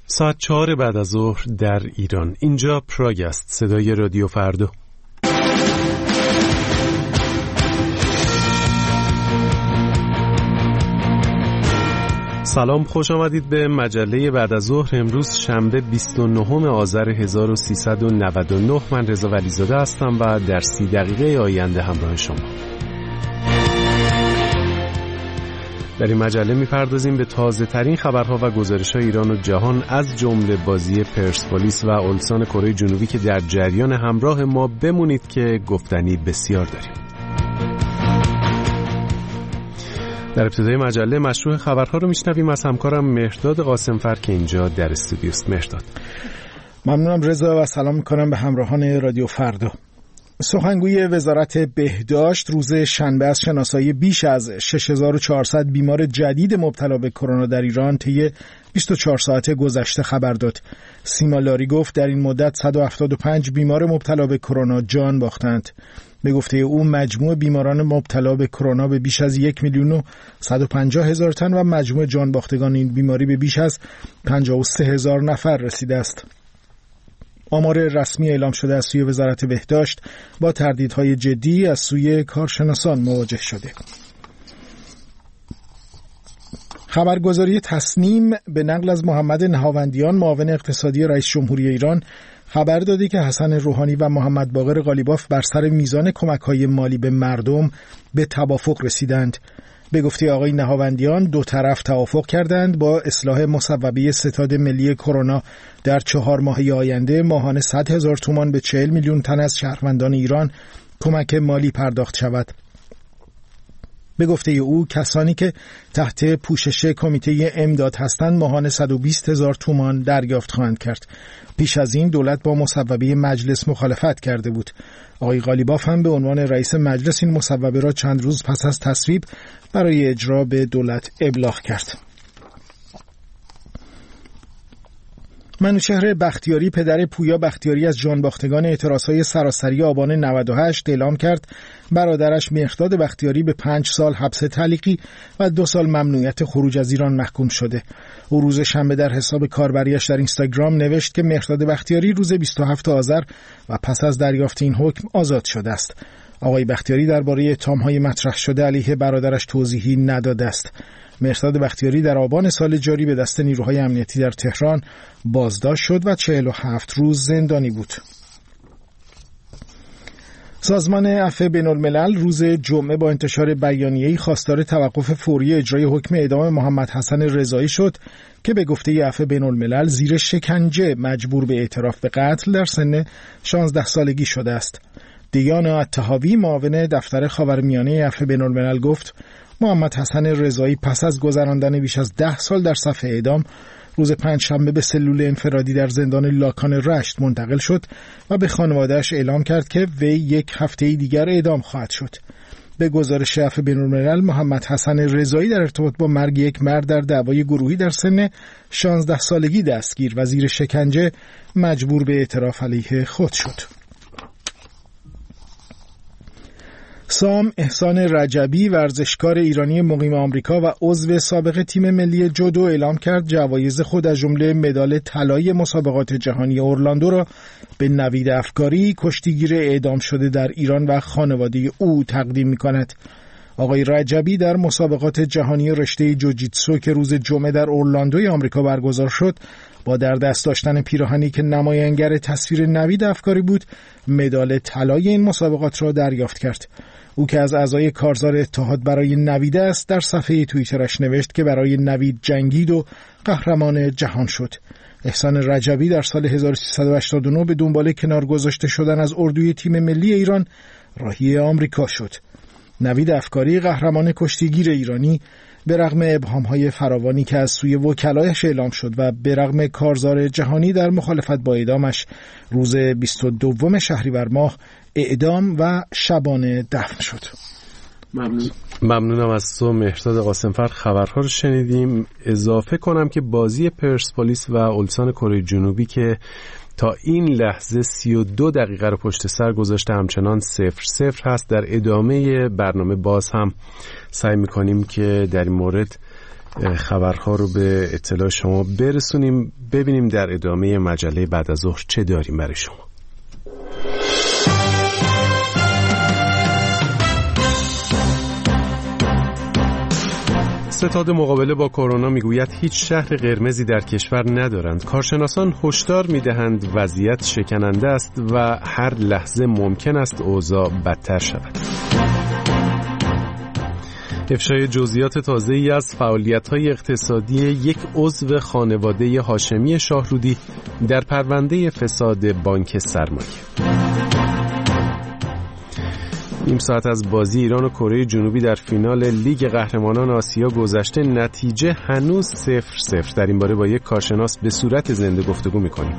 ساعت 4 بعد از ظهر در ایران. اینجا پراگ است، صدای رادیو فردا. سلام، خوش آمدید به مجله بعد از ظهر. امروز شنبه 29 آذر 1399. من رضا ولیزاده هستم و در 30 دقیقه آینده همراه شما. در این مجله می‌پردازیم به تازه‌ترین خبرها و گزارش‌های ایران و جهان، از جمله بازی پرسپولیس و اولسان کره جنوبی که در جریان همراه ما بمونید که گفتنی بسیار داریم. در ابتدای مجله مشروع خبرها رو میشنویم از همکارم مهرداد قاسمفر که اینجا در استودیوست. مهرداد. ممنونم رضا و سلام میکنم به همراهان رادیو فردا. سخنگوی وزارت بهداشت روز شنبه از شناسایی بیش از 6400 بیمار جدید مبتلا به کرونا در ایران طی 24 ساعت گذشته خبر داد. سیما لاری گفت در این مدت 175 بیمار مبتلا به کرونا جان باختند. به گفته او مجموع بیماران مبتلا به کرونا به بیش از 1,150,000 تن و مجموع جان باختگان این بیماری به بیش از 53,000 نفر رسیده است. آمار رسمی اعلام شده از سوی وزارت بهداشت با تردیدهای جدی از سوی کارشناسان مواجه شده. خبرگزاری تصنیم به نقل از محمد نهاوندیان معاون اقتصادی رئیس جمهوری ایران خبر داده که حسن روحانی و محمد باقر قالیباف بر سر میزان کمک‌های مالی به مردم به توافق رسیدند. به گفته آقای نهاوندیان دو طرف توافق کردند با اصلاح مصوبه ستاد ملی کرونا در 4 ماه آینده ماهانه 100,000 تومان به 40 میلیون تن از شهروندان ایران کمک مالی پرداخت شود. به گفته او کسانی که تحت پوشش کمیته امداد هستند ماهانه 120,000 تومان دریافت خواهند کرد. پیش از این دولت با مصوبه مجلس مخالفت کرده بود. آقای قالیباف هم به عنوان رئیس مجلس این مصوبه را چند روز پس از تصویب برای اجرا به دولت ابلاغ کرد. منوچهر بختیاری پدر پویا بختیاری از جانباختگان اعتراضهای سراسری آبان 98 اعلام کرد برادرش مهرداد بختیاری به 5 سال حبس تعلیقی و 2 سال ممنوعیت خروج از ایران محکوم شده. او روز شنبه در حساب کاربریش در اینستاگرام نوشت که مهرداد بختیاری روز 27 آذر و پس از دریافت این حکم آزاد شده است. آقای بختیاری درباره اتهام‌های مطرح شده علیه برادرش توضیحی نداده است. مهرداد بختیاری در آبان سال جاری به دست نیروهای امنیتی در تهران بازداشت شد و 47 روز زندانی بود. سازمان عفو بین‌الملل روز جمعه با انتشار بیانیه‌ای خواستار توقف فوری اجرای حکم اعدام محمد حسن رضایی شد که به گفته عفو بین‌الملل زیر شکنجه مجبور به اعتراف به قتل در سن 16 سالگی شده است. دیانا الطحاوی معاون دفتر خاورمیانه عفو بین‌الملل گفت محمد حسن رضایی پس از گذراندن بیش از 10 سال در صف اعدام روز پنجشنبه به سلول انفرادی در زندان لاکان رشت منتقل شد و به خانواده‌اش اعلام کرد که وی 1 هفته دیگر اعدام خواهد شد. به گزارش عفو بین‌الملل محمد حسن رضایی در ارتباط با مرگ یک مرد در دعوای گروهی در سن 16 سالگی دستگیر و زیر شکنجه مجبور به اعتراف علیه خود شد. سام احسان رجبی ورزشکار ایرانی مقیم آمریکا و عضو سابق تیم ملی جودو اعلام کرد جوایز خود از جمله مدال طلای مسابقات جهانی اورلاندو را به نوید افکاری کشتیگیر اعدام شده در ایران و خانواده او تقدیم می‌کند. آقای رجبی در مسابقات جهانی رشته جوجیتسو که روز جمعه در اورلاندوی آمریکا برگزار شد با در دست داشتن پیراهنی که نمایانگر تصویر نوید افکاری بود مدال طلای این مسابقات را دریافت کرد. او که از اعضای کارزار اتحاد برای نوید است در صفحه توییترش نوشت که برای نوید جنگید و قهرمان جهان شد. احسان رجبی در سال 1389 به دنبال کنار گذاشته شدن از اردوی تیم ملی ایران راهی آمریکا شد. نوید افکاری قهرمان کشتیگیر ایرانی به رغم ابهام‌های فراوانی که از سوی وکلایش اعلام شد و به رغم کارزار جهانی در مخالفت با اعدامش روز 22 شهریور ماه اعدام و شبانه دفن شد. ممنونم از تو مهرداد قاسمفر. خبرها رو شنیدیم. اضافه کنم که بازی پرسپولیس و اولسان کره جنوبی که تا این لحظه 32 دقیقه رو پشت سر گذاشته همچنان 0-0 هست. در ادامه برنامه باز هم سعی میکنیم که در این مورد خبرها رو به اطلاع شما برسونیم. ببینیم در ادامه مجله بعد از ظهر چه داریم برای شما. ستاد مقابله با کرونا میگوید هیچ شهر قرمزی در کشور ندارند. کارشناسان هشدار میدهند وضعیت شکننده است و هر لحظه ممکن است اوضاع بدتر شود. افشای جزئیات تازه‌ای از فعالیت‌های اقتصادی یک عضو خانواده هاشمی شاهرودی در پرونده فساد بانک سرمایه. نیم ساعت از بازی ایران و کره جنوبی در فینال لیگ قهرمانان آسیا گذشته، نتیجه هنوز 0-0. در این باره با یک کارشناس به صورت زنده گفتگو می‌کنیم.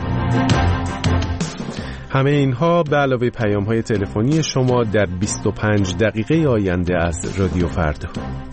همه اینها به علاوه پیام‌های تلفنی شما در 25 دقیقه آینده از رادیو فردا.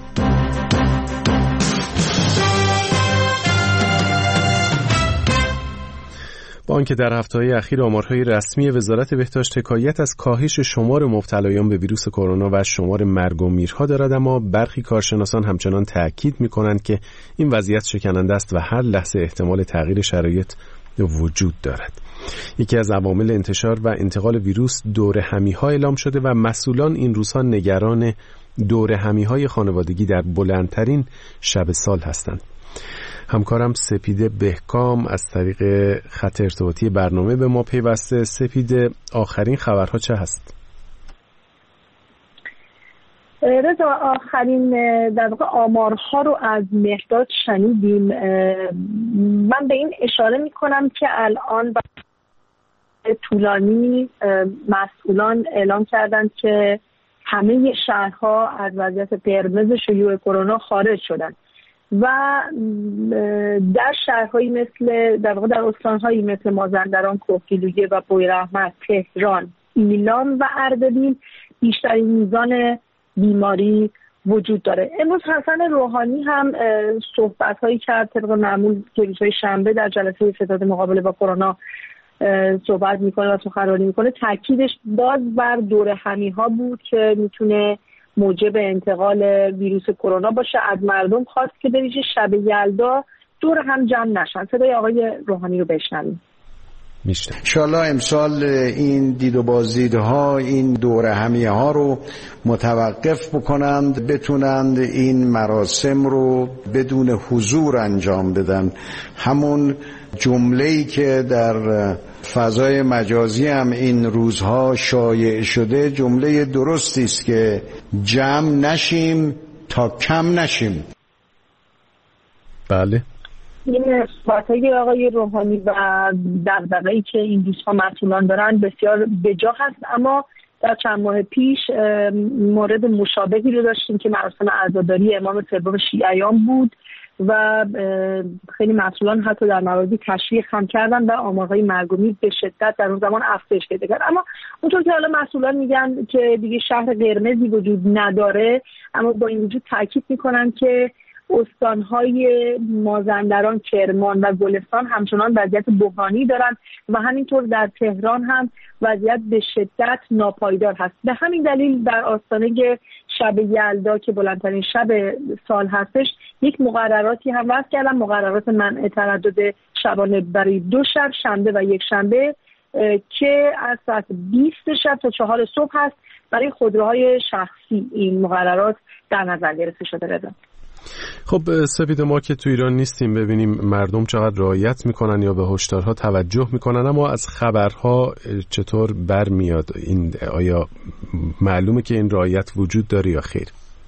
با آنکه در هفته‌های اخیر آمارهای رسمی وزارت بهداشت حکایت از کاهش شمار مبتلایان به ویروس کرونا و شمار مرگ و میرها دارد، اما برخی کارشناسان همچنان تأکید می‌کنند که این وضعیت شکننده است و هر لحظه احتمال تغییر شرایط وجود دارد. یکی از عوامل انتشار و انتقال ویروس دورهمی‌ها اعلام شده و مسئولان این روزها نگران دورهمی‌های خانوادگی در بلندترین شب سال هستند. همکارم سپیده بهکام از طریق خط ارتباطی برنامه به ما پیوسته. سپیده، آخرین خبرها چه هست؟ رضا، آخرین در واقع آمارها رو از مهرداد شنیدیم. من به این اشاره میکنم که الان طولانی مسئولان اعلام کردند که همه شهرها از وضعیت قرمز شیوع کرونا خارج شدند و در شهرهایی مثل در واقع در استانهایی مثل مازندران، کهگیلویه و بویراحمد، تهران، ایلام و اردبیل بیشترین میزان بیماری وجود داره. امروز حسن روحانی هم صحبت‌هایی کرد طبق معمول که روزهای شنبه در جلسه ستاد مقابله با کرونا صحبت میکنه و سخنرانی میکنه. تاکیدش باز بر دورهمی‌ها بود که میتونه موجب انتقال ویروس کرونا باشه. از مردم خواست که به ویژه شب یلدا دور هم جمع نشن. صدای آقای روحانی رو بشنویم. انشالله امسال این دید و بازدیدها، این دوره همیه ها رو متوقف بکنند، بتونند این مراسم رو بدون حضور انجام بدن. همون جمله‌ای که در فضای مجازی هم این روزها شایع شده جمله درستی است که جمع نشیم تا کم نشیم. بله، این صحبت‌های آقای روحانی و دغدغه‌ای که این روزها مسئولان دارن بسیار بجا هست، اما در چند ماه پیش مورد مشابهی رو داشتیم که مراسم عزاداری امام سوم شیعیان بود و خیلی مسئولان حتی در مواردی تشویق هم کردن و آمارهای مرگ و میر به شدت در اون زمان افزایش پیدا کرد. اما اونطور که حالا مسئولان میگن که دیگه شهر قرمزی وجود نداره، اما با این وجود تاکید میکنن که استانهای مازندران، کرمان و گلستان همچنان وضعیت بحرانی دارند و همینطور در تهران هم وضعیت به شدت ناپایدار هست. به همین دلیل در آستانه شب یلدا که بلندترین شب سال هستش، یک مقرراتی هم وضع کردن، مقررات منع تردد شبانه برای 2 شب، شنبه و یک شنبه، که از ساعت 20 شب تا 4 صبح هست. برای خودروهای شخصی این مقررات در نظر گرفته شده. رضا، خب سپید، ما که تو ایران نیستیم ببینیم مردم چقدر رعایت میکنن یا به هشدارها توجه میکنن، اما از خبرها چطور برمیاد این؟ آیا معلومه که این رعایت وجود داره یا خیر؟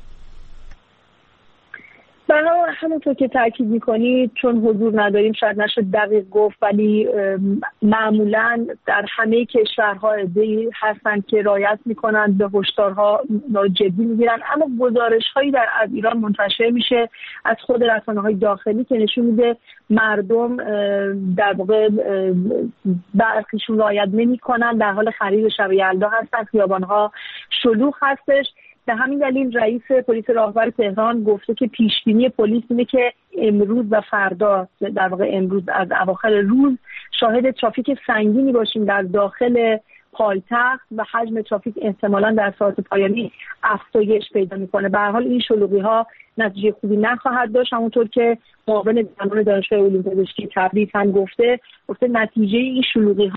بنا همونطور که تاکید میکنید، چون حضور نداریم شاید نشه دقیق گفت، ولی معمولا در همه کشورها عده‌ای هستن که رعایت میکنن، به هشدارها جدی میگیرن. اما گزارش‌هایی از ایران منتشر میشه از خود رسانه‌های داخلی که نشون میده مردم در واقع برخیشون رعایت نمیکنن، در حال خرید شب یلدا هستن، خیابان‌ها شلوغ هستش. به همین دلیل رئیس پلیس راهور تهران گفته که پیشبینی پلیس اینه که امروز و فردا، در واقع امروز از اواخر روز، شاهد ترافیک سنگینی باشیم در داخل پایتخت و حجم ترافیک احتمالاً در ساعات پایانی افزایش پیدا میکنه. به هر حال این شلوغی‌ها نتیجه خوبی نخواهد داشت. همونطور که معاون درمان دانشگاه علوم پزشکی تبریز هم گفته نتیجه این شلوغی‌ها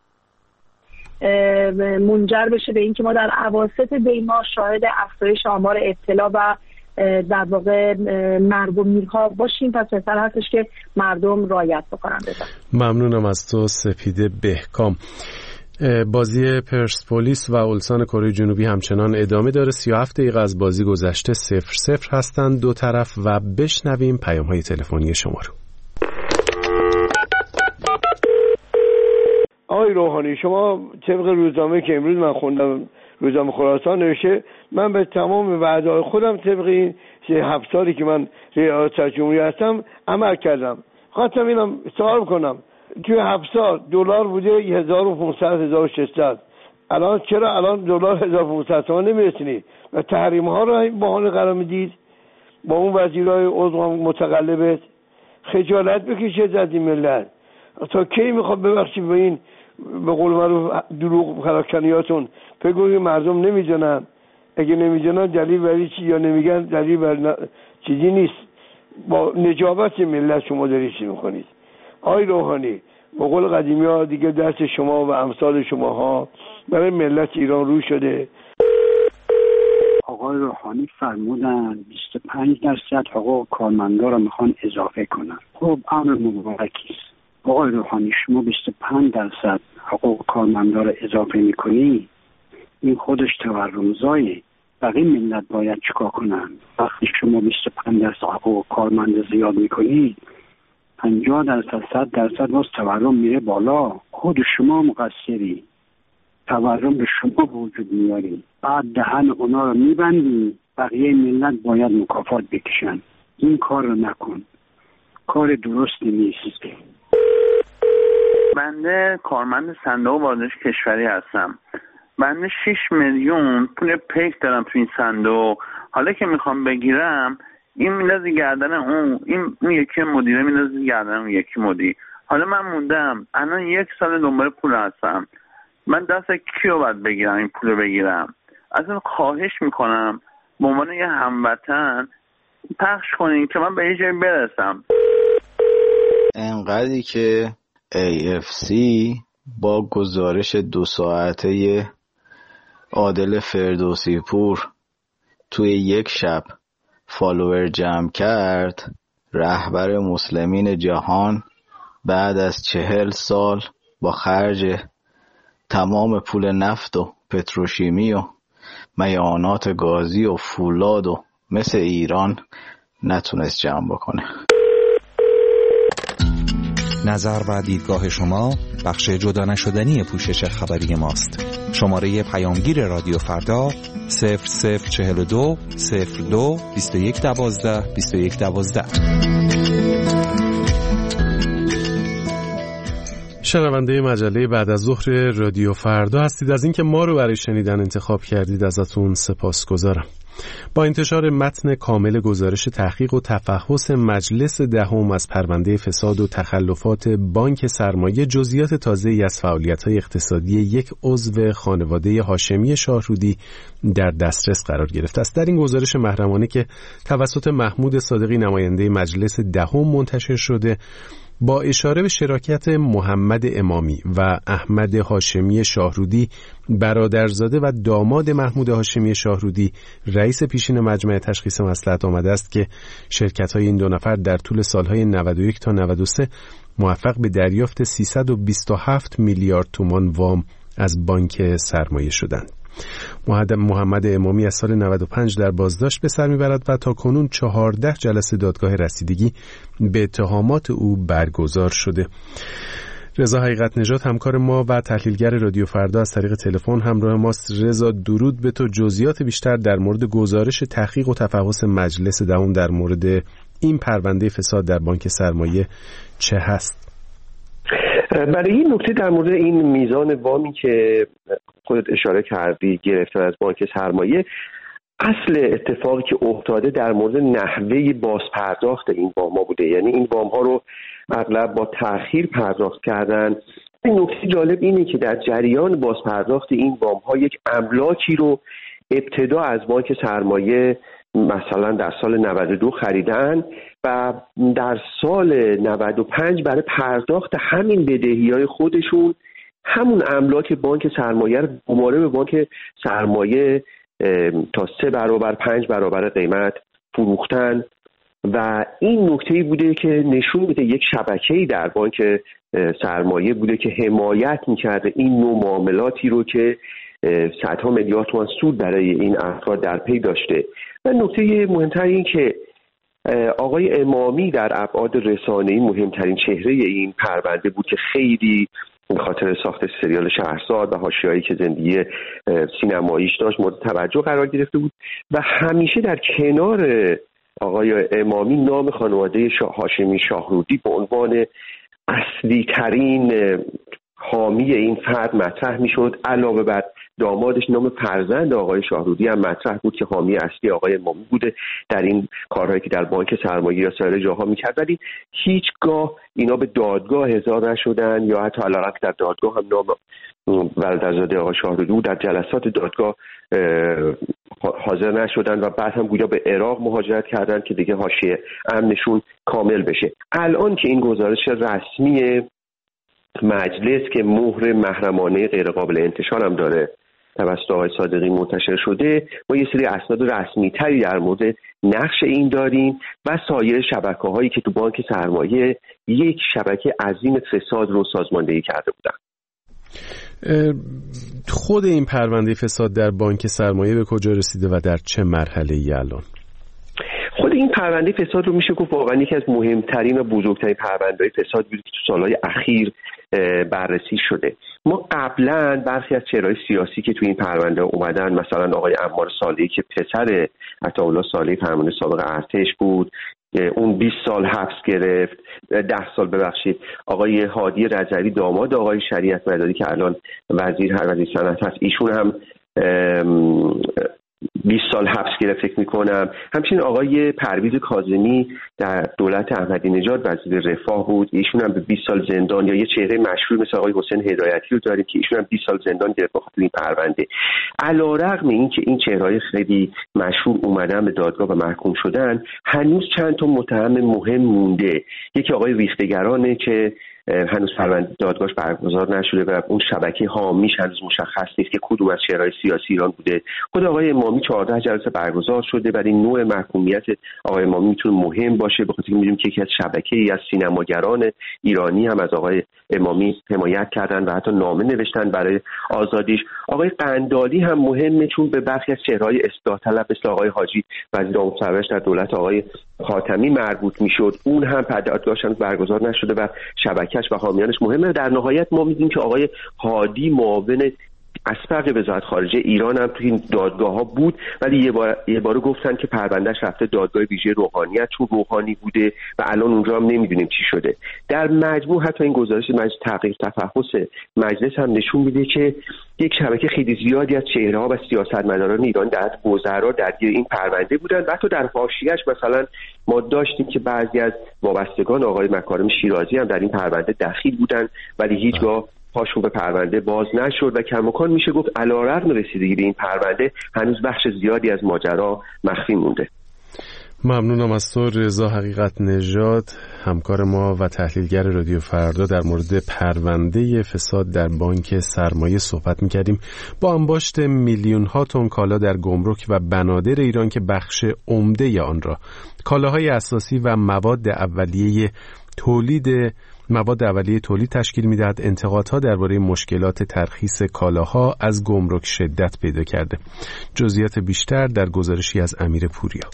منجر بشه به اینکه ما در اواسط دی ماه شاهد افزایش آمار ابتلا و در واقع مرگ و میرها باشیم. پس بهتر هستش که مردم رعایت بکنن. ممنونم از تو سپیده بهکام. بازی پرسپولیس و اولسان کره جنوبی همچنان ادامه داره. 37 دقیقه از بازی گذشته 0-0 هستند دو طرف و بشنویم پیام‌های تلفنی شما رو. آقای روحانی، شما طبق روزنامه که امروز من خوندم، روزنامه خراسان نوشته، من به تمام وعده‌های خودم طبق این 7 سالی که من ریاست جمهوری هستم عمل کردم. خواستم اینم سوال کنم، توی 7 سال دلار بوده 1500 1600، الان چرا الان دلار 1500 تومان نمیرسونی و تحریم ها رو بهانه قرار میدید؟ با اون وزیرای عضو متقلبت خجالت بکشید از این ملت. تا کی میخواد ببخشید به این به قول معروف دروغ پراکنیاتون بگویی مردم نمیدونن؟ اگه نمیدونن دلیل برای چی یا نمیگن دلیل بر چیزی نیست. با نجابت ملت شما دارید چی میکنید؟ آقای روحانی، به قول قدیمی ها دیگه دست شما و امثال شما ها برای ملت ایران رو شده. آقای روحانی فرمودن 25% حقوق کارمندا رو میخوان اضافه کنن. خب امر مبارکی است. آقای روحانی، شما 25% حقوق کارمندا رو اضافه میکنی، این خودش تورمزایه. بقیه ملت باید چیکار کنن؟ وقتی شما 25% حقوق کارمند زیاد میکنی، 50% 100% باز تورم میره بالا. خود شما مقصری، تورم به شما وجود میاری، بعد دهن اونا رو میبندی، بقیه ملت باید مکافات بکشن. این کار رو نکن، کار درستی نیست. بنده کارمند صندوق بازرگانی کشوری هستم. بنده 6 میلیون پول پیک دارم تو این صندوق. حالا که میخوام بگیرم، این میندازه گردن اون یکی مدیره میندازه گردن اون یکی مدیر. حالا من موندم الان 1 سال دنبال پول هستم. من دست کیو باید بگیرم این پول بگیرم؟ اصلا خواهش میکنم به عنوان یه هموطن پخش کنین که من به یه جایی برسم. انقدری که AFC با گزارش 2 ساعته عادل فردوسی پور توی یک شب فالوور جمع کرد، رهبر مسلمین جهان بعد از 40 سال با خرج تمام پول نفت و پتروشیمی و میانات گازی و فولاد و مثل ایران نتونست جمع بکنه. نظر و دیدگاه شما بخش جدا نشدنی پوشش خبری ماست. شماره پیامگیر رادیو فردا 0042 02 21 12 21 12. شنونده مجله بعد از ظهر رادیو فردا هستید. از اینکه ما رو برای شنیدن انتخاب کردید ازتون سپاسگزارم. با انتشار متن کامل گزارش تحقیق و تفحص مجلس دهم از پرونده فساد و تخلفات بانک سرمایه، جزئیات تازه‌ای از فعالیت‌های اقتصادی یک عضو خانواده هاشمی شاهرودی در دسترس قرار گرفته است. در این گزارش محرمانه که توسط محمود صادقی نماینده مجلس دهم منتشر شده، با اشاره به شراکت محمد امامی و احمد هاشمی شاهرودی، برادرزاده و داماد محمود هاشمی شاهرودی، رئیس پیشین مجمع تشخیص مصلحت، آمده است که شرکت‌های این 2 نفر در طول سالهای 91 تا 93 موفق به دریافت 327 میلیارد تومان وام از بانک سرمایه شدند. محمد امامی از سال 95 در بازداشت به سر میبرد و تا کنون 14 جلسه دادگاه رسیدگی به اتهامات او برگزار شده. رضا حقیقت نژاد همکار ما و تحلیلگر رادیو فردا از طریق تلفن همراه ماست. رضا، درود به تو. جزئیات بیشتر در مورد گزارش تحقیق و تفحص مجلس دهم در مورد این پرونده فساد در بانک سرمایه چه هست؟ برای این نکته در مورد این میزان وامی که خودت اشاره کردی گرفتن از بانک سرمایه، اصل اتفاقی که افتاده در مورد نحوه بازپرداخت این وام ها بوده. یعنی این وام ها رو اغلب با تأخیر پرداخت کردن این نکته جالب اینه که در جریان بازپرداخت این وام‌ها یک املاکی رو ابتدا از بانک سرمایه مثلا در سال 92 خریدن و در سال 95 برای پرداخت همین بدهی‌های خودشون همون املاک بانک سرمایه رو دوباره به بانک سرمایه تا 3 برابر 5 برابر قیمت فروختن و این نکته‌ای بوده که نشون میده یک شبکه‌ای در بانک سرمایه بوده که حمایت می‌کرده این نوع معاملاتی رو که صدها میلیارد تومان سود برای این افراد در پی داشته. و نکته مهمتر این که آقای امامی در ابعاد رسانه‌ای مهمترین چهره این پرونده بود که خیلی به خاطر ساخت سریال شهرزاد و حاشیه‌ای که زندگی سینماییش داشت مورد توجه قرار گرفته بود و همیشه در کنار آقای امامی نام خانواده هاشمی شاهرودی به عنوان اصلی ترین حامی این فرد مطرح میشد. علاوه بر دامادش نام فرزند آقای شاهرودی هم مطرح بود که حامی اصلی آقای امامی بوده در این کارهایی که در بانک سرمایه یا سایر جاها میکرد، ولی هیچگاه اینا به دادگاه احضار نشدن یا حتی علاوه در دادگاه هم نام برادرزاده آقای شاهرودی بود در جلسات دادگاه حاضر نشدن و بعد هم گویا به عراق مهاجرت کردن که دیگه حاشیه امنشون کامل بشه. الان که این گزارش رسمی مجلس که مهر محرمانه غیر قابل انتشار هم داره توسط آقای صادقی منتشر شده، ما یه سری اسناد رسمی تری در مورد نقش این داریم و سایر شبکه‌هایی که تو بانک سرمایه یک شبکه عظیم فساد رو سازماندهی کرده بودن. خود این پرونده فساد در بانک سرمایه به کجا رسیده و در چه مرحله‌ای الان؟ خود این پرونده فساد رو میشه گفت واقعا یکی از مهمترین و بزرگترین پرونده‌های فساد بود که تو سالهای اخیر بررسی شده. ما قبلا برخی از چهره‌های سیاسی که تو این پرونده اومدن، مثلا آقای عمار صالحی که پسر عطاالله صالحی فرمانده سابق ارتش بود، اون 20 سال حبس گرفت، 10 سال ببخشید. آقای هادی رجوی داماد آقای شریعت مداری که الان وزیر صنعت هست، ایشون هم 20 سال حبس گرفت فکر میکنم. همچنین آقای پرویز کاظمی در دولت احمدی نژاد وزیر رفاه بود، ایشون هم به 20 سال زندان. یا یه چهره مشهور مثل آقای حسین هدایتی رو داریم که ایشون هم 20 سال زندان گرفت بخاطر این پرونده. علیرغم این که این چهره‌های خیلی مشهور اومدن به دادگاه و محکوم شدن، هنوز چند تا متهم مهم مونده. یکی آقای ریختگرانه که هنوز پرونده دادگاهش برگزار نشده و اون شبکه حامیش هنوز مشخص نیست که کدوم از چهره‌های سیاسی ایران بوده. خود آقای امامی 14 جلسه برگزار شده، ولی نوع محکومیت آقای امامی میتونه مهم باشه، بخاطر اینکه می‌دونیم که یکی از شبکه‌ای از سینماگران ایرانی هم از آقای امامی حمایت کردن و حتی نامه نوشتن برای آزادیش. آقای قندالی هم مهمه چون به برخی از چهره‌های اصلاح طلب مثل آقای حاجی وزیر امور خارجه در دولت آقای خاتمی مربوط میشد. اون هم دادگاهش برگزار نشده و شبکه‌اش و حامیانش مهمه. در نهایت ما می‌دونیم که آقای هادی معاون اسبق وزارت خارجه ایران هم تو این دادگاه‌ها بود، ولی یه بار گفتن که پروندهش رفته دادگاه ویژه روحانیت چون روحانی بوده و الان اونجا هم نمیدونیم چی شده. در مجموع حتی این گزارش مجلس تحقیق تفحص مجلس هم نشون میده که یک شبکه خیلی زیادی از چهره‌ها و سیاستمداران ایران در وزرا درگیر این پرونده بودن و حتی در حاشیه‌اش مثلا ما داشتیم که بعضی از وابستگان آقای مکارم شیرازی هم در این پرونده دخیل بودن، ولی هیچگاه پاشون به پرونده باز نشد و کماکان میشه گفت علیرغم رسیدگی به این پرونده هنوز بخش زیادی از ماجرا مخفی مونده. ممنونم از تو رضا حقیقت نژاد، همکار ما و تحلیلگر رادیو فردا. در مورد پرونده فساد در بانک سرمایه صحبت می‌کردیم. با انباشت میلیون‌ها تن کالا در گمرک و بنادر ایران که بخش عمده آن را کالاهای اساسی و مواد اولیه تولید تشکیل می‌دهد، انتقادها درباره مشکلات ترخیص کالاها از گمرک شدت پیدا کرده. جزئیات بیشتر در گزارشی از امیر پوریا.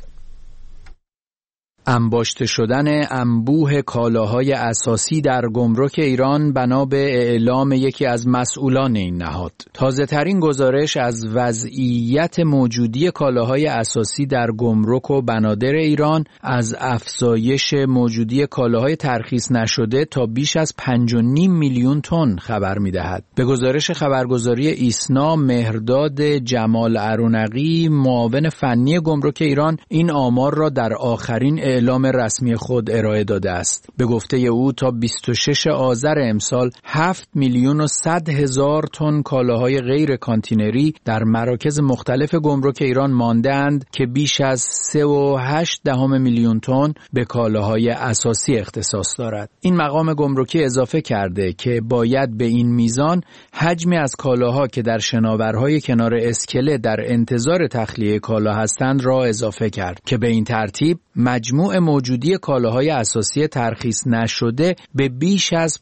انباشته شدن انبوه کالاهای اساسی در گمرک ایران بنا به اعلام یکی از مسئولان این نهاد. تازه ترین گزارش از وضعیت موجودی کالاهای اساسی در گمرک و بنادر ایران از افزایش موجودی کالاهای ترخیص نشده تا بیش از 5.5 میلیون تن خبر می‌دهد. به گزارش خبرگزاری ایسنا، مهرداد جمال ارونقی، معاون فنی گمرک ایران، این آمار را در آخرین اعلام رسمی خود ارائه داده است. به گفته او تا 26 آذر امسال 7,100,000 تن کالاهای غیر کانتینری در مراکز مختلف گمرک ایران مانده‌اند که بیش از 3.8 میلیون تن به کالاهای اساسی اختصاص دارد. این مقام گمرکی اضافه کرده که باید به این میزان حجمی از کالاها که در شناورهای کنار اسکله در انتظار تخلیه کالا هستند را اضافه کرد که به این ترتیب مجموع موجودی کالاهای اساسی ترخیص نشده به بیش از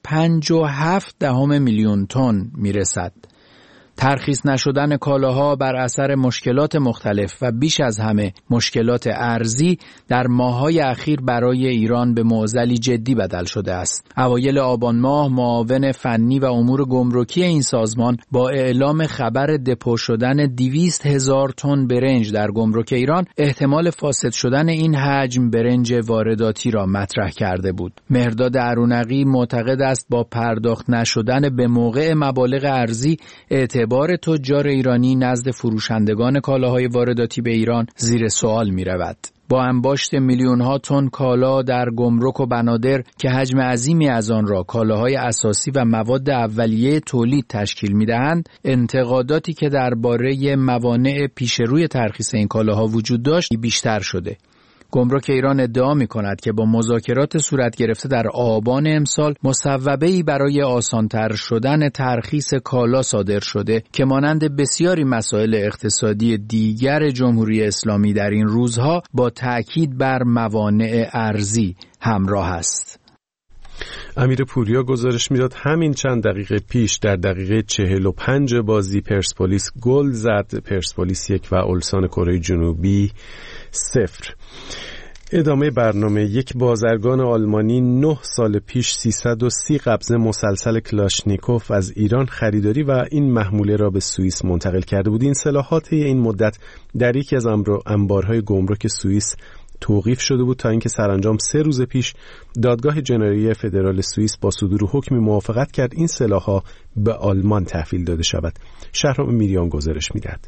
5.7 میلیون تن میرسد. ترخیص نشدن کالاها بر اثر مشکلات مختلف و بیش از همه مشکلات ارزی در ماه‌های اخیر برای ایران به معضلی جدی بدل شده است. اوایل آبان ماه معاون فنی و امور گمرکی این سازمان با اعلام خبر دپو شدن 200,000 تن برنج در گمرک ایران احتمال فاسد شدن این حجم برنج وارداتی را مطرح کرده بود. مهرداد ارونقی معتقد است با پرداخت نشدن به موقع مبالغ ارزی اعتبار تجار ایرانی نزد فروشندگان کالاهای وارداتی به ایران زیر سوال می رود. با انباشت میلیون‌ها تن کالا در گمرک و بنادر که حجم عظیمی از آن را کالاهای اساسی و مواد اولیه تولید تشکیل می‌دهند، انتقاداتی که درباره موانع پیشروی ترخیص این کالاها وجود داشت بیشتر شده. گمرک ایران ادعا می‌کند که با مذاکرات صورت گرفته در آبان امسال مصوبه‌ای برای آسان‌تر شدن ترخیص کالا صادر شده که مانند بسیاری مسائل اقتصادی دیگر جمهوری اسلامی در این روزها با تأکید بر موانع ارزی همراه است. امیر پوریا گزارش میداد همین چند دقیقه پیش در دقیقه 45 بازی پرسپولیس گل زد. پرسپولیس 1 و اولسان کره جنوبی 0. ادامه برنامه. یک بازرگان آلمانی 9 سال پیش 330 قبضه مسلسل کلاشنیکوف از ایران خریداری و این محموله را به سوئیس منتقل کرده بود. این سلاحات این مدت در یکی از انبارهای گمرک سوئیس توقیف شده بود تا اینکه سرانجام 3 روز پیش دادگاه جنایی فدرال سوئیس با صدور حکمی موافقت کرد این سلاح‌ها به آلمان تحویل داده شود. شهرام میریان گزارش می‌دهد.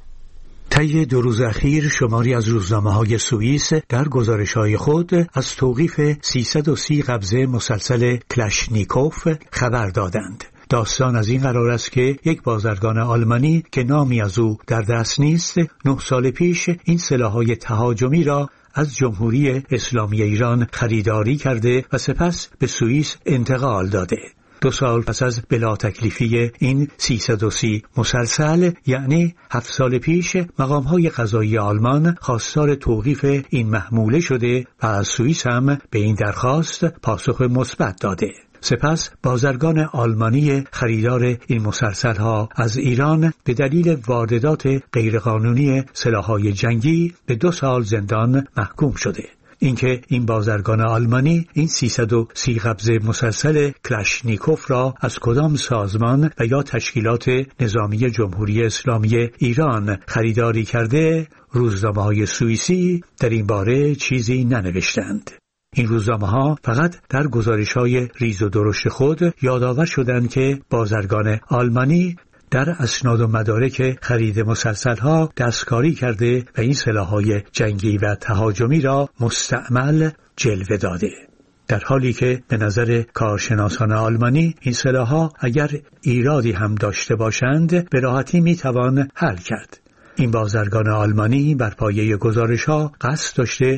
طی 2 روز اخیر شماری از روزنامه‌های سوئیس در گزارش‌های خود از توقیف 330 قبضه مسلسل کلاشنیکوف خبر دادند. داستان از این قرار است که یک بازرگان آلمانی که نامی از او در دست نیست 9 سال پیش این سلاح‌های تهاجمی را از جمهوری اسلامی ایران خریداری کرده و سپس به سوئیس انتقال داده. 2 سال پس از بلا تکلیفی این 330 مسلسل، یعنی 7 سال پیش، مقام‌های قضایی آلمان خواستار توقیف این محموله شده و از سوئیس هم به این درخواست پاسخ مثبت داده. سپس بازرگان آلمانی خریدار این مسلسل‌ها از ایران به دلیل واردات غیرقانونی سلاح‌های جنگی به 2 سال زندان محکوم شده. اینکه این بازرگان آلمانی این 330 قبضه مسلسل کلاشنیکوف را از کدام سازمان و یا تشکیلات نظامی جمهوری اسلامی ایران خریداری کرده، روزنامه‌های سوئیسی در این باره چیزی ننوشتند. این روزنامه‌ها فقط در گزارش‌های ریز و درشت خود یادآور شدند که بازرگان آلمانی در اسناد و مدارک خرید مسلسل‌ها دستکاری کرده و این سلاح‌های جنگی و تهاجمی را مستعمل جلوه داده. در حالی که به نظر کارشناسان آلمانی این سلاح‌ها اگر ایرادی هم داشته باشند به راحتی می‌توان حل کرد. این بازرگان آلمانی بر پایه گزارش‌ها قصد داشته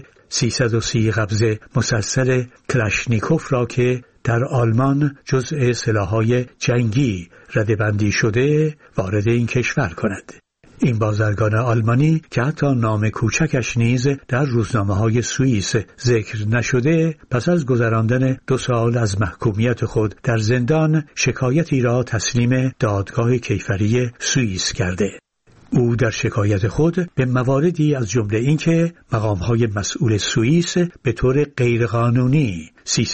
330 قبضه مسلسل کلاشنیکوف را که در آلمان جزء سلاح‌های جنگی رده‌بندی شده وارد این کشور کند. این بازرگان آلمانی که حتی نام کوچکش نیز در روزنامه‌های سوئیس ذکر نشده، پس از گذراندن 2 سال از محکومیت خود در زندان شکایتی را تسلیم دادگاه کیفری سوئیس کرده. او در شکایت خود به مواردی از جمله اینکه مقام‌های مسئول سوئیس به طور غیرقانونی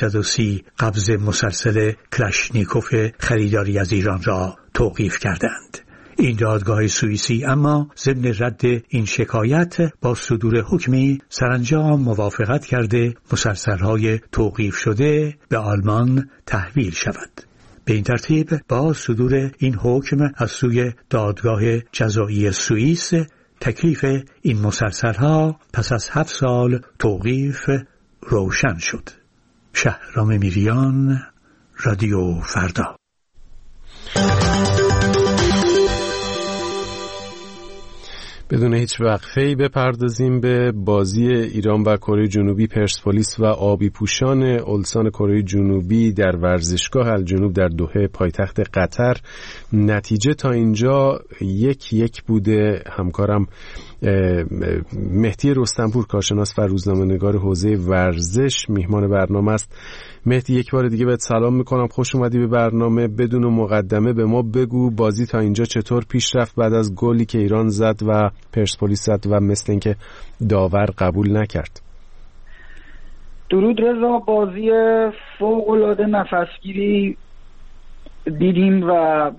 330 قبضه مسلسل کلاشنیکوف خریداری از ایران را توقیف کردند. این دادگاه سوئیسی اما ضمن رد این شکایت با صدور حکمی سرانجام موافقت کرده مسلسل‌های توقیف شده به آلمان تحویل شود. به این ترتیب با صدور این حکم از سوی دادگاه جزایی سوئیس، تکلیف این مسلسل‌ها پس از 7 سال توقیف روشن شد. شهرام میریان، رادیو فردا. بدون هیچ وقفه‌ای بپردازیم به بازی ایران و کره جنوبی. پرسپولیس و آبی پوشان اولسان کره جنوبی در ورزشگاه الجنوب در دوحه پایتخت قطر. نتیجه تا اینجا 1-1 بوده. همکارم مهدی رستمپور، کارشناس و روزنامه‌نگار حوزه ورزش، میهمان برنامه است. مهدی، یک بار دیگه بهت سلام میکنم، خوش اومدی به برنامه. بدون مقدمه به ما بگو بازی تا اینجا چطور پیش رفت بعد از گلی که ایران زد و پرسپولیس زد و مثل اینکه داور قبول نکرد. درود رضا، بازی فوق‌العاده نفسگیری دیدیم و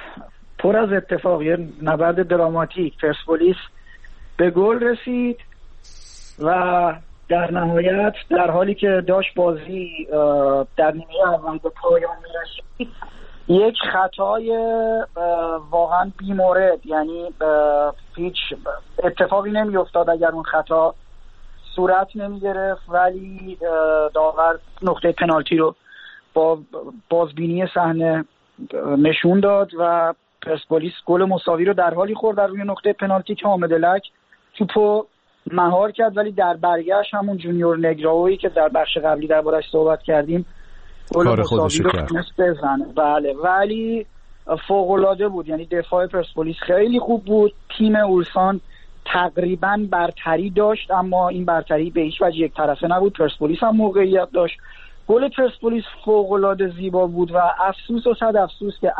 پر از اتفاق، یه نبرد دراماتیک. پرسپولیس به گل رسید و در نهایت در حالی که داشت بازی در نیمه اول به پایان میرسید، یک خطای واقعا بی‌مورد، یعنی هیچ اتفاقی نمی‌افتاد اگر اون خطا صورت نمی‌گرفت، ولی داور نقطه پنالتی رو با بازبینی صحنه نشون داد و پرسپولیس گل مساوی رو در حالی خورد در روی نقطه پنالتی که حامد لک توپو مهار کرد، ولی در برگشت همون جونیور نگراوی که در بخش قبلی دربارش صحبت کردیم گل مساوی رو تونست بزنه. بله، ولی فوق‌العاده بود. یعنی دفاع پرسپولیس خیلی خوب بود. تیم اولسان تقریبا برتری داشت، اما این برتری به هیچ وجه یک طرفه نبود. پرسپولیس هم موقعیت داشت. گل پرسپولیس فوق‌العاده زیبا بود و افسوس و صد افسوس که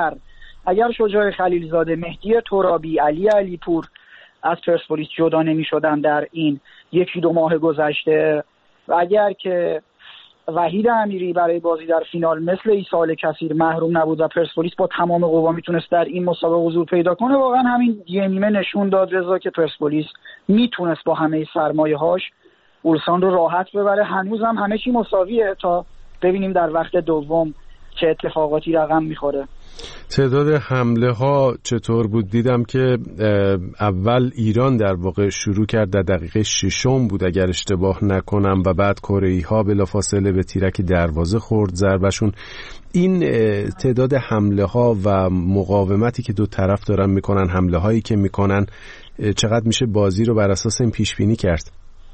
اگر شجاع خلیلزاده، مهدی ترابی، علی علیپور از پرسپولیس جدا نمی شدن در این 1-2 ماه گذشته و اگر که وحید امیری برای بازی در فینال مثل ایسال کثیر محروم نبود و پرسپولیس با تمام قوا میتونست در این مسابقه حضور پیدا کنه، واقعا همین یه نیمه نشون داد رضا که پرسپولیس میتونست با همه سرمایه‌هاش اولسان رو راحت ببره. هنوز هم همه چی مساویه تا ببینیم در وقت دوم چه اتفاقاتی رقم میخوره. تعداد حمله ها چطور بود؟ دیدم که اول ایران در واقع شروع کرد، در دقیقه 6 بود اگر اشتباه نکنم، و بعد کره‌ای ها بلافاصله به تیرک دروازه خورد ضربشون. این تعداد حمله ها و مقاومتی که دو طرف دارن میکنن، حمله هایی که میکنن، چقدر میشه بازی رو بر اساس این پیش بینی کرد؟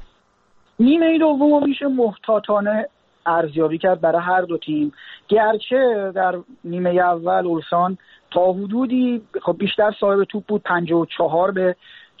نیمه دوم میشه محتاطانه ارزیابی کرد برای هر دو تیم، گرچه در نیمه اول اولسان تا حدودی خب بیشتر صاحب توپ بود، 54 به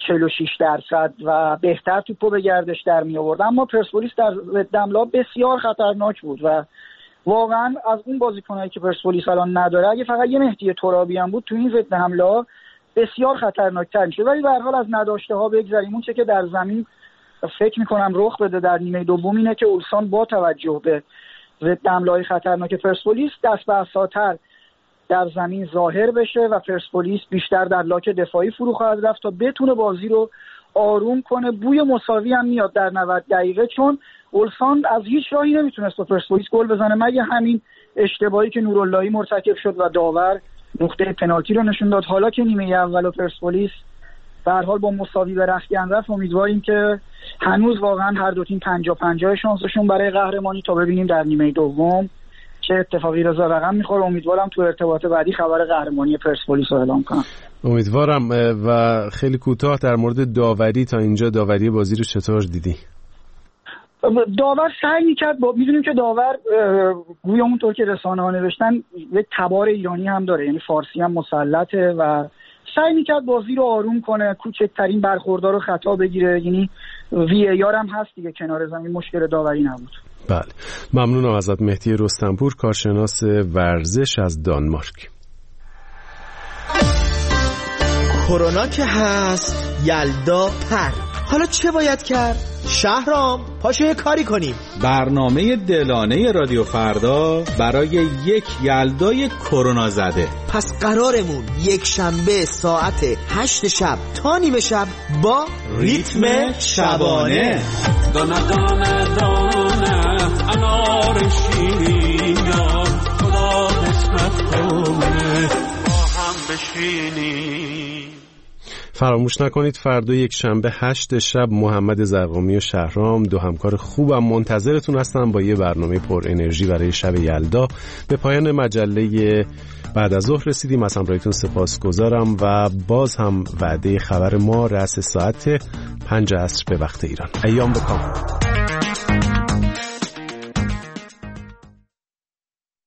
46% و بهتر توپو به گردش در می آورد، اما پرسپولیس در ضد حمله بسیار خطرناک بود و واقعا از اون بازیکنایی که پرسپولیس الان نداره، اگه فقط یه مهدی ترابی هم بود تو این ضد حمله بسیار خطرناک‌تر میشه. ولی به هر حال از نداشته ها بگذریم، اون چه که در زمین فکر میکنم رخ بده در نیمه دوم اینه که اولسان با توجه به ضد حمله‌های خطرناک پرسپولیس دست به عصاتر در زمین ظاهر بشه و پرسپولیس بیشتر در لاک دفاعی فرو خواهد رفت تا بتونه بازی رو آروم کنه. بوی مساوی هم میاد در 90 دقیقه، چون اولسان از هیچ راهی نمیتونست با پرسپولیس گل بزنه مگه همین اشتباهی که نوراللهی مرتکب شد و داور نقطه پنالتی رو نشون داد. حالا که نیمه اول و پرسپولیس به هر حال با مساوی به رختکن رفت، امیدواریم که هنوز واقعا هر دو تیم 50-50 شانسشون برای قهرمانی تا ببینیم در نیمه دوم چه اتفاقی رضا رقم میخوره. امیدوارم تو ارتباط بعدی خبر قهرمانی پرسپولیس رو اعلام کنم. امیدوارم. و خیلی کوتاه در مورد داوری، تا اینجا داوری بازی رو چطور دیدی؟ داور سعی میکرد، میدونیم که داور گویا اونطور که رسانه‌ها نوشتن یک تبار ایرانی هم داره، یعنی فارسی هم مسلطه و سعی میکرد بازی رو آروم کنه، کوچکترین برخوردار رو خطا بگیره، یعنی VAR هم هست دیگه کنار زمین، مشکل داوری نبود. بله، ممنونم ازت مهدی رستمپور، کارشناس ورزش از دانمارک. کرونا که هست، یلدا پر. حالا چه باید کرد؟ شهرام، پاشو یه کاری کنیم. برنامه دلانه رادیو فردا برای یک یلدای کرونا زده. پس قرارمون یک شنبه ساعت 8 شب تا نیمه شب با ریتم شبانه. دانه دانه دانه انار شیرینا، خدا قسمت کنه با هم بشینیم. فراموش نکنید فردا یک شنبه 8 شب محمد زرقامی و شهرام، دو همکار خوبم، منتظرتون هستن با یه برنامه پر انرژی برای شب یلدا. به پایان مجله بعد از ظهر رسیدیم. از همراهیتون سپاسگزارم و باز هم وعده خبر ما رأس ساعت 5 عصر به وقت ایران. ایام بکام.